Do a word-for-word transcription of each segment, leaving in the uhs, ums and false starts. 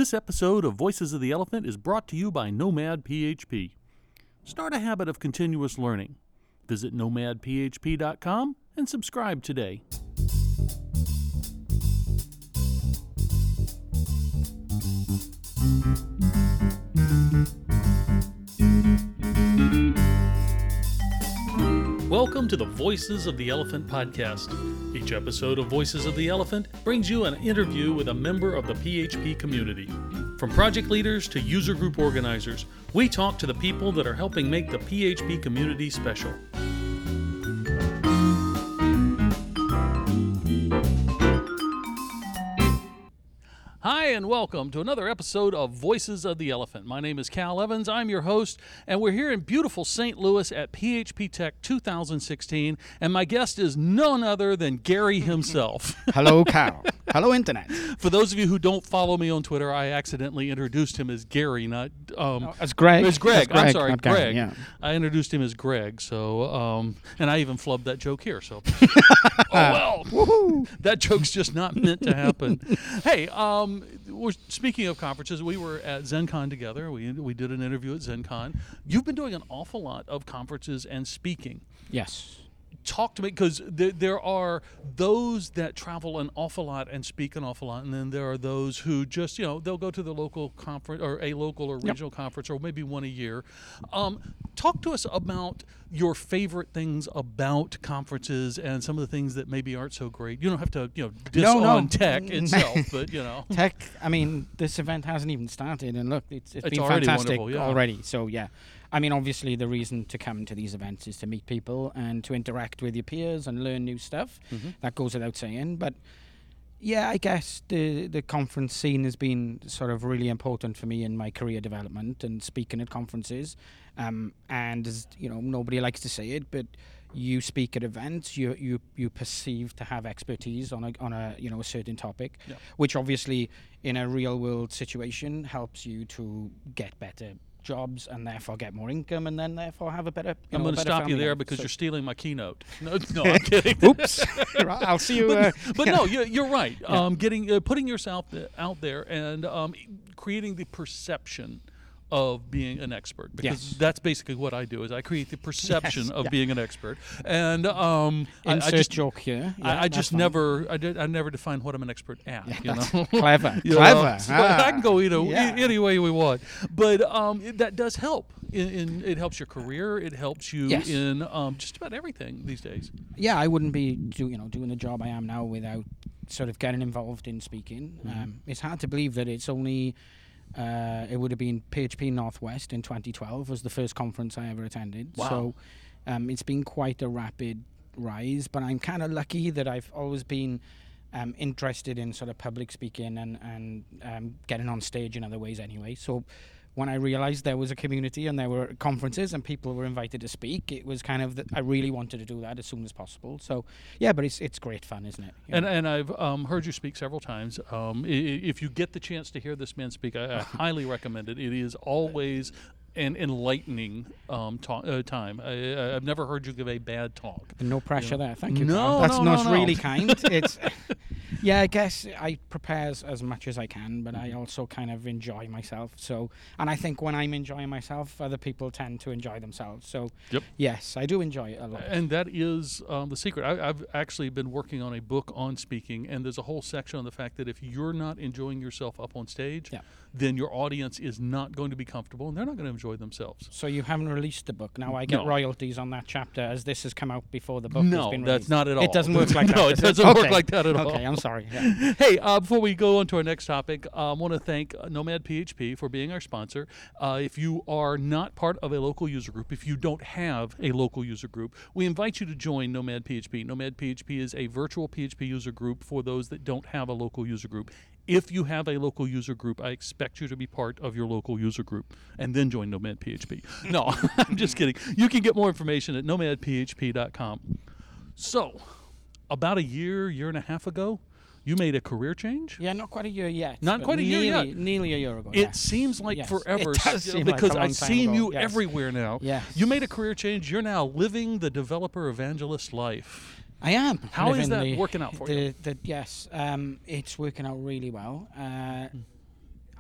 This episode of Voices of the Elephant is brought to you by Nomad P H P. Start a habit of continuous learning. Visit nomad p h p dot com and subscribe today. Welcome to the Voices of the Elephant podcast. Each episode of Voices of the Elephant brings you an interview with a member of the P H P community. From project leaders to user group organizers, we talk to the people that are helping make the P H P community special. Hi, and welcome to another episode of Voices of the Elephant. My name is Cal Evans. I'm your host, and we're here in beautiful Saint Louis at P H P Tech two thousand sixteen, and my guest is none other than Gary himself. Hello, Cal. Hello, Internet. For those of you who don't follow me on Twitter, I accidentally introduced him as Gary, not... Um, oh, as Greg. As Greg. As Greg. I'm sorry, Gary, Greg. yeah. I introduced him as Greg, so... Um, and I even flubbed that joke here, so... oh, well. Woohoo. That joke's just not meant to happen. Hey, um... We're, speaking of conferences, we were at ZenCon together. We we did an interview at ZenCon. You've been doing an awful lot of conferences and speaking. Yes. Talk to me, because there, there are those that travel an awful lot and speak an awful lot, and then there are those who just, you know, they'll go to the local conference or a local or regional yep. conference, or maybe one a year. Um, talk to us about your favorite things about conferences and some of the things that maybe aren't so great. You don't have to, you know, diss no, no. on tech itself, but, you know. Tech, I mean, this event hasn't even started, and look, it's, it's, it's been already fantastic wonderful, yeah. already. So, yeah. I mean, obviously, the reason to come to these events is to meet people and to interact with your peers and learn new stuff. Mm-hmm. That goes without saying. But, yeah, I guess the, the conference scene has been sort of really important for me in my career development and speaking at conferences. Um, and, as, you know, nobody likes to say it, but you speak at events, you you you perceive to have expertise on a on a you know a certain topic, yeah. which obviously in a real world situation helps you to get better jobs and therefore get more income and then therefore have a better. You I'm going to to stop you there life. because so you're stealing my keynote. No, no, I'm kidding. Oops. I'll see you. But, uh, but no, you're, you're right. Yeah. Um, getting uh, putting yourself out there and um, creating the perception of being an expert, because yes. that's basically what I do. Is I create the perception yes, of yeah. being an expert, and um, Insert I, I just joke here. Yeah, I, I just fine. never, I did, I never define what I'm an expert at. Yeah, you know, clever, you clever. Know? So ah. I can go either yeah. any way we want, but um, it, that does help. In, in it helps your career. It helps you yes. in um, just about everything these days. Yeah, I wouldn't be do, you know doing the job I am now without sort of getting involved in speaking. Mm-hmm. Um, it's hard to believe that it's only. Uh, it would have been P H P Northwest in twenty twelve was the first conference I ever attended. Wow. So um, it's been quite a rapid rise, but I'm kind of lucky that I've always been um, interested in sort of public speaking and, and um, getting on stage in other ways anyway. So when I realized there was a community and there were conferences and people were invited to speak, it was kind of that I really wanted to do that as soon as possible. So, yeah, but it's it's great fun, isn't it? You and know? and I've um, heard you speak several times. Um, I- if you get the chance to hear this man speak, I, I highly recommend it. It is always an enlightening um, ta- uh, time. I, I've never heard you give a bad talk. No pressure you know? there. Thank you. No, Carl. That's no, not no, no. really kind. It's yeah, I guess I prepare as, as much as I can, but I also kind of enjoy myself. So, and I think when I'm enjoying myself, other people tend to enjoy themselves. So, yep. yes, I do enjoy it a lot. And that is um, the secret. I, I've actually been working on a book on speaking, and there's a whole section on the fact that if you're not enjoying yourself up on stage, yeah. then your audience is not going to be comfortable, and they're not going to enjoy themselves. So you haven't released the book. Now I get No. royalties on that chapter as this has come out before the book No, has been that's released. not at all. It doesn't work like that. No, it does doesn't okay. work like that at all. Okay, I'm sorry. Yeah. Hey, uh, before we go on to our next topic, I um, want to thank uh, Nomad P H P for being our sponsor. Uh, if you are not part of a local user group, if you don't have a local user group, we invite you to join Nomad P H P. Nomad P H P is a virtual P H P user group for those that don't have a local user group. If you have a local user group, I expect you to be part of your local user group and then join Nomad P H P. No, I'm just kidding. You can get more information at nomad p h p dot com. So, about a year, year and a half ago, you made a career change? Yeah, not quite a year yet. Not but quite a year nearly, yet. Nearly a year ago. It yes. seems like yes. forever. It does you know, seem like because a long I've time seen ago. you yes. everywhere now. Yes. You made a career change. You're now living the developer evangelist life. I am. How is living that the, working out for the, you? The, yes, um, it's working out really well. Uh,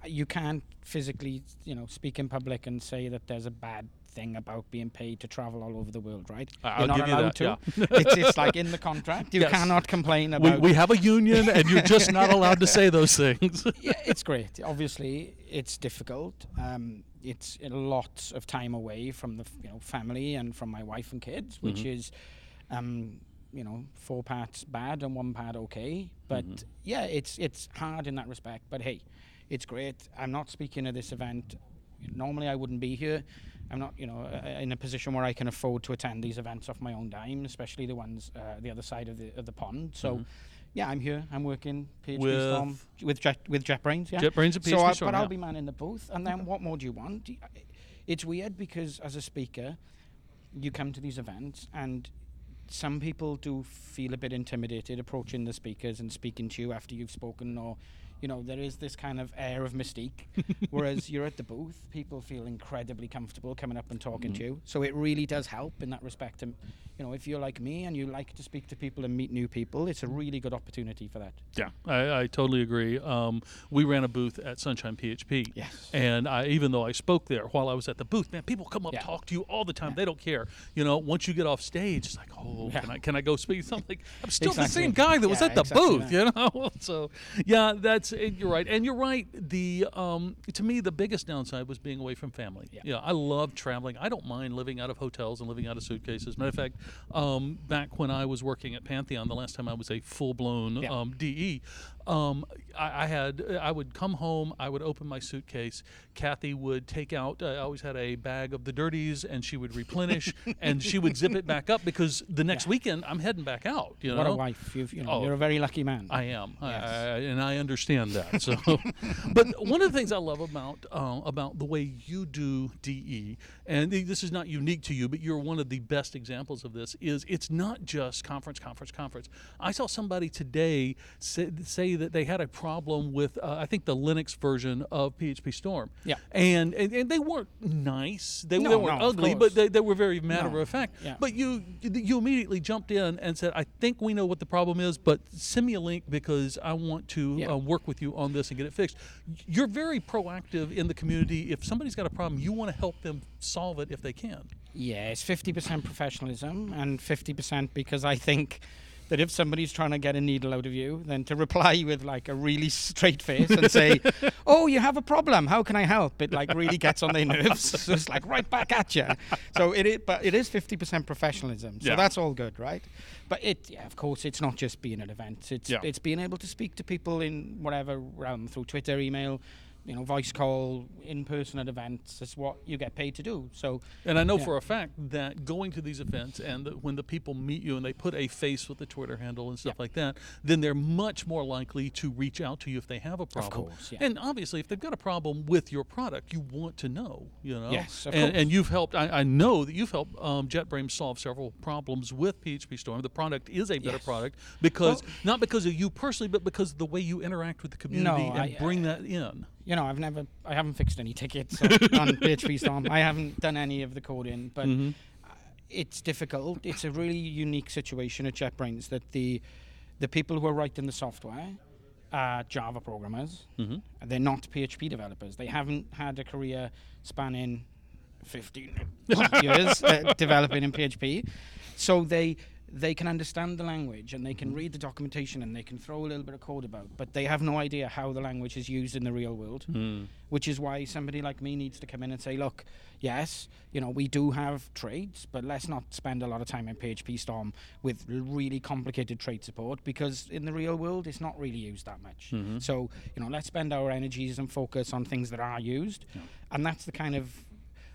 you can't physically, you know, speak in public and say that there's a bad thing about being paid to travel all over the world, right? I'll You're not give you allowed that, to. yeah. it's, it's like in the contract. You Yes. cannot complain We, about. we have a union, and you're just not allowed to say those things. Yeah, it's great. Obviously, it's difficult. Um, it's a lot of time away from the f- you know family and from my wife and kids, which Mhm. is, um, you know, four parts bad and one part okay. But Mhm. yeah, it's it's hard in that respect. But hey, it's great. I'm not speaking at this event. Normally, I wouldn't be here. I'm not, you know, uh, in a position where I can afford to attend these events off my own dime, especially the ones uh, the other side of the of the pond. So. Mhm. Yeah, I'm here. I'm working P H P With- Storm with Jet with JetBrains. Yeah, JetBrains and so P H P I, Storm, but I'll yeah. be manning the booth. And then what more do you want? Do you- It's weird because as a speaker, you come to these events and some people do feel a bit intimidated approaching the speakers and speaking to you after you've spoken, or you know, there is this kind of air of mystique. Whereas you're at the booth, people feel incredibly comfortable coming up and talking Mhm. to you. So it really does help in that respect. And you know, if you're like me and you like to speak to people and meet new people, it's a really good opportunity for that. Yeah, I, I totally agree. Um, we ran a booth at Sunshine P H P. Yes. And I, even though I spoke there while I was at the booth, man, people come up Yeah. talk to you all the time. Yeah. They don't care. You know, once you get off stage, it's like, oh, Yeah. can I can I go speak? So I'm like, I'm still the Exactly. same guy that was Yeah, at the exactly booth. that. You know, so yeah, that's it, you're right, and you're right. The um, to me, the biggest downside was being away from family. Yeah. Yeah, I love traveling. I don't mind living out of hotels and living out of suitcases. Matter of fact, um, back when I was working at Pantheon, the last time I was a full blown Yeah. um, D E. Um, I, I had I would come home, I would open my suitcase. Kathy would take out. Uh, I always had a bag of the dirties, and she would replenish, and she would zip it back up because the next Yeah. weekend I'm heading back out. You What know, a wife! You've, you know, Oh. you're a very lucky man. I am, I, Yes. I, and I understand that. So, but one of the things I love about uh, about the way you do D E, and th- this is not unique to you, but you're one of the best examples of this. Is it's not just conference, conference, conference. I saw somebody today say, say that they had a problem with uh, I think the Linux version of P H P Storm. Yeah. and and, and they weren't nice. They, No, they weren't no, of ugly, course. but they, they were very matter No. of fact. Yeah. But you you immediately jumped in and said, I think we know what the problem is, but send me a link because I want to Yeah. uh, work with you on this and get it fixed. You're very proactive in the community. If somebody's got a problem, you want to help them solve it if they can. Yeah, it's fifty percent professionalism and fifty percent because I think that if somebody's trying to get a needle out of you, then to reply with like a really straight face and say, "Oh, you have a problem. How can I help?" It like really gets on their nerves. So it's like right back at you. So it is, but it is fifty percent professionalism. So Yeah. that's all good, right? But it, yeah, of course, it's not just being at events. It's Yeah. it's being able to speak to people in whatever realm through Twitter, email, you know, voice call, in person at events. That's what you get paid to do. So And I know Yeah. for a fact that going to these events and the, when the people meet you and they put a face with the Twitter handle and stuff Yeah. like that, then they're much more likely to reach out to you if they have a problem. course, yeah. And obviously, if they've got a problem with your product, you want to know, you know. Yes, of and, course. and you've helped, I, I know that you've helped um, JetBrains solve several problems with P H P Storm. The product is a better Yes. product because, Well- not because of you personally, but because of the way you interact with the community No, and I- bring that in. you know, I've never, I haven't fixed any tickets on, on P H P Storm. I haven't done any of the coding, but Mhm. uh, it's difficult. It's a really unique situation at JetBrains that the the people who are writing the software are Java programmers. Mhm. They're not P H P developers. They haven't had a career spanning fifteen years uh, developing in P H P, so they. They can understand the language and they can read the documentation and they can throw a little bit of code about, but they have no idea how the language is used in the real world. Mm. Which is why somebody like me needs to come in and say, look, yes, you know, we do have trades, but let's not spend a lot of time in P H P Storm with l- really complicated trade support because in the real world, it's not really used that much. Mhm. So, you know, let's spend our energies and focus on things that are used. Yeah. And that's the kind of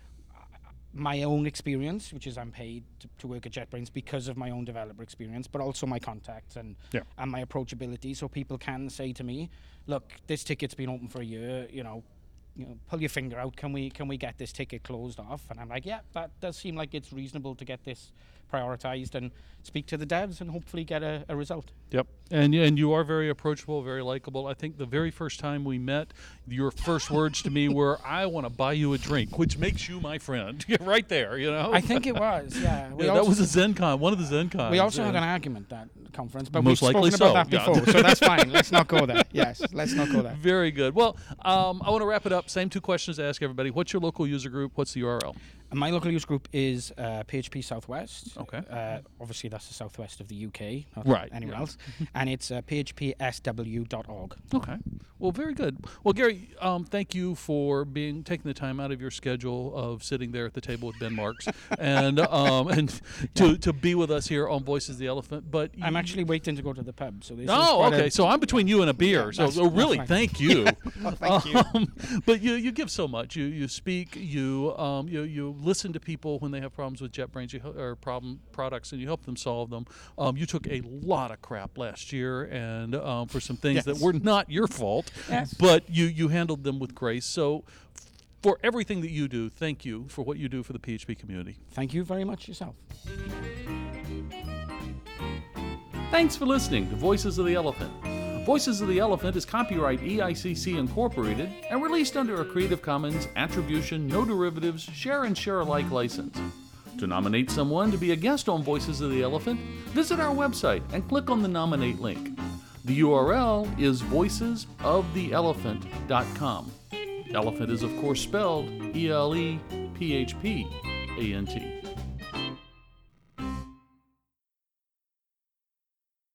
my own experience, which is I'm paid to, to work at JetBrains because of my own developer experience, but also my contacts and Yeah. and my approachability. So people can say to me, "Look, this ticket's been open for a year. You know, you know, pull your finger out. Can we can we get this ticket closed off?" And I'm like, "Yeah, that does seem like it's reasonable to get this prioritized and speak to the devs and hopefully get a, a result. Yep. And and you are very approachable, very likable. I think the very first time we met, your first words to me were, "I want to buy you a drink," which makes you my friend. Right there, you know. I think it was, yeah. We yeah, also, that was a ZenCon, one of the ZenCons. We also yeah. had an argument at the conference, but Most we've likely spoken about so, that yeah. before, so that's fine. Let's not go there. Yes, let's not go there. Very good. Well, um, I want to wrap it up. Same two questions to ask everybody. What's your local user group? What's the U R L? And my local use group is uh, P H P Southwest. Okay. Uh, obviously, that's the southwest of the U K, not Right, anywhere yeah. else. And it's uh, P H P S W dot org. Okay. Well, very good. Well, Gary, um, thank you for being taking the time out of your schedule of sitting there at the table with Ben Marks and um, and to, Yeah. to be with us here on Voices of the Elephant. But I'm you- actually waiting to go to the pub, so this is Oh, quite okay. a- So I'm between you and a beer. Yeah, so that's- oh, really, that's fine. thank you. Well, thank you. Um, but you you give so much. You you speak. You um you you listen to people when they have problems with JetBrains you, hel- or problem products, and you help them solve them. Um, you took a lot of crap last year, and um, for some things that Yes. were not your fault, Yes. but you you handled them with grace. So. For everything that you do, thank you for what you do for the P H P community. Thank you very much yourself. Thanks for listening to Voices of the Elephant. Voices of the Elephant is copyright E I C C Incorporated and released under a Creative Commons Attribution, No Derivatives, Share and Share Alike license. To nominate someone to be a guest on Voices of the Elephant, visit our website and click on the Nominate link. The U R L is voices of the elephant dot com. Elephant is, of course, spelled E L E P H P A N T.